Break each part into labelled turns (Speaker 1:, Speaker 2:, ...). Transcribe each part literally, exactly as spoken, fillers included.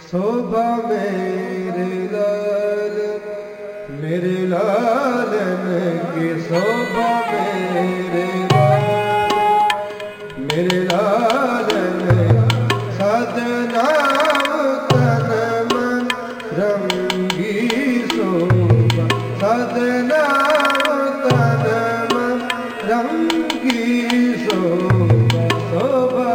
Speaker 1: शोभा मेरे लाल मेरे लालन की शोभा मेरे लाल मेरे लालन सदनाम तन मन रंगी शोभा सदनाम तन मन रंगी शोभा शोभा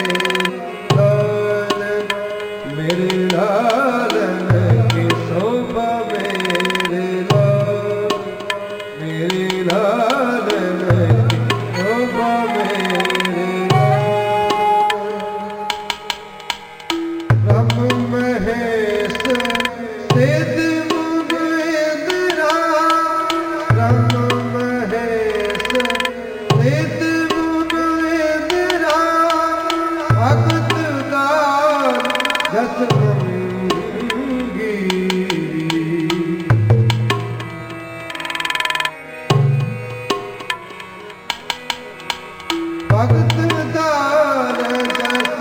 Speaker 1: मेरे लालन की शोभा मेरे लाल मेरे लालन की शोभा मेरे लाल ब्रह्म महेश सिद्ध मुग इंद्रा ब्रह्म महेश सिद्ध मुग इंद्रा भगत दान जस भगत दान जस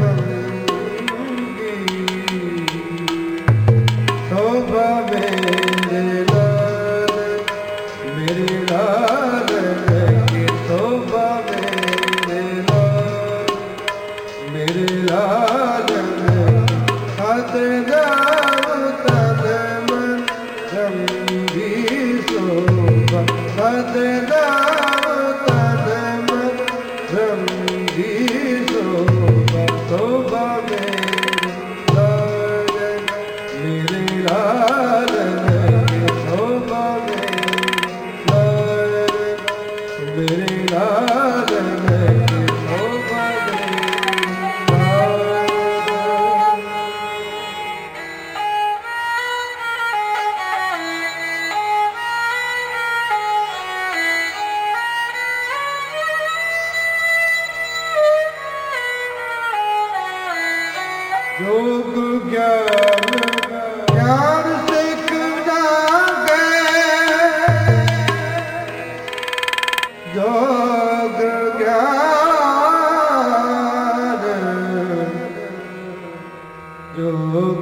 Speaker 1: शोभा मेरे लाल मेरे लालन की शोभा मेरे लाल मेरे लालन सदनाम तन मन रंगी शोभा सदनाम तन मन रंगी शोभा शोभा मेरे लालन मेरे लालन की शोभा मेरे लालन मेरे लालन की शोभा योग ज्ञान ज्ञान सिख नागे योग ज्ञान योग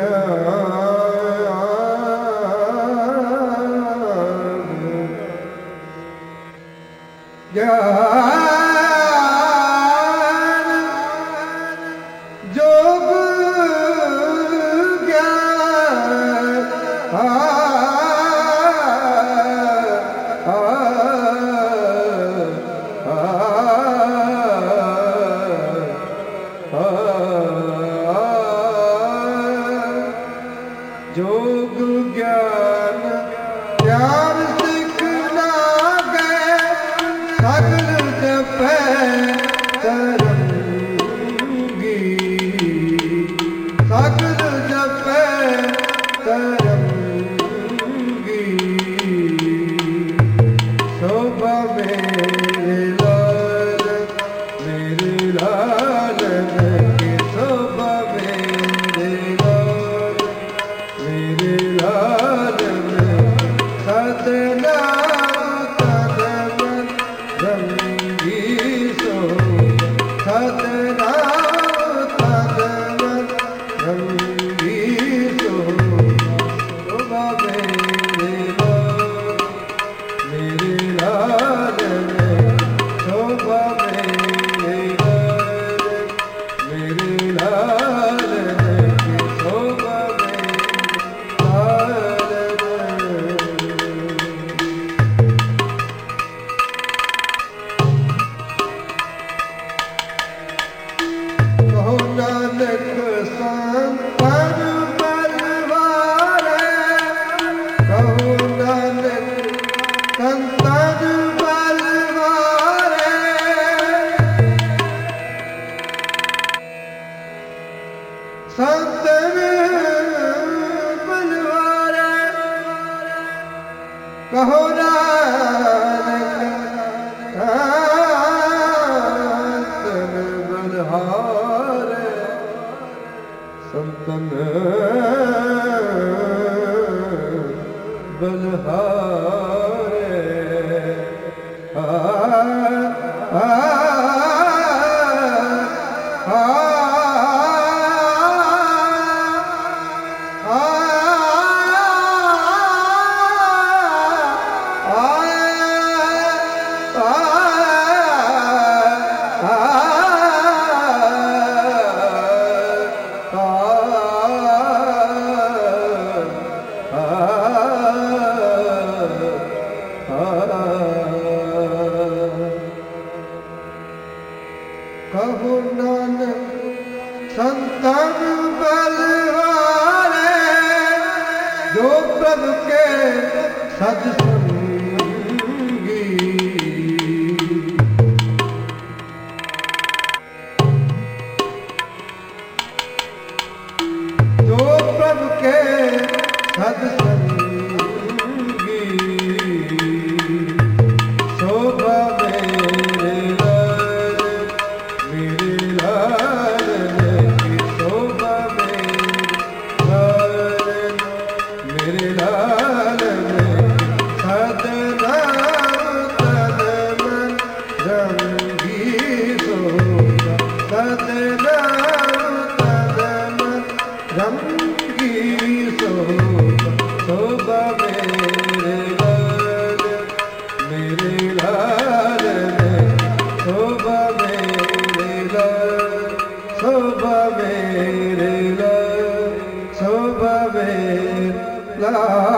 Speaker 1: ज्ञान ज्ञान योग योग ज्ञान ज्ञान सिख नागे सगल जपै तरंगी सगल जपै तरंगी शोभा मेरे लाल मेरे लालन की शोभा मेरे लाल मेरे लालन सदनाम तन मन रंगी शोभा सदनाम तन मन रंगी शोभा मेरे लाल मेरे लालन शोभा मेरे लाल मेरे लालन की शोभा कहो नानक संतन बलवारे कहो नानक संतन बलवारे संतन बलवारे कहो नानक संतन बलहारे संतन बलहारे आ आ आ ਜੋ ਪ੍ਰਭ ਕੇ ਸਤ ਸੰਗੀ ਜੋ ਪ੍ਰਭ ਕੇ ਸਤ ਸੰਗੀ ਸੋਭਾ ਮੇਰੇ ਲਾਲ ਮੇਰੇ ਲਾਲ ਕੀ ਸੋਭਾ ਮੇਰੇ ਲਾਲ ਮੇਰੇ ਲਾਲ ਸਦ ਨਾਮ ਤਨ ਮਨ ਰੰਗੀ ਸੋਭਾ ਸਦ ਨਾਮ ਤਨ ਮਨ ਰੰਗੀ ਸੋਭਾ ਸੋਭਾ ਮੇਰੇ ਲਾਲ ਮੇਰੇ ਲਾਲ ਸੋਭਾ ਮੇਰੇ ਲਾਲ ਸੋਭਾ ਮੇਰੇ ਲਾਲ ਸੋਭਾ ਮੇਰੇ ਲਾਲ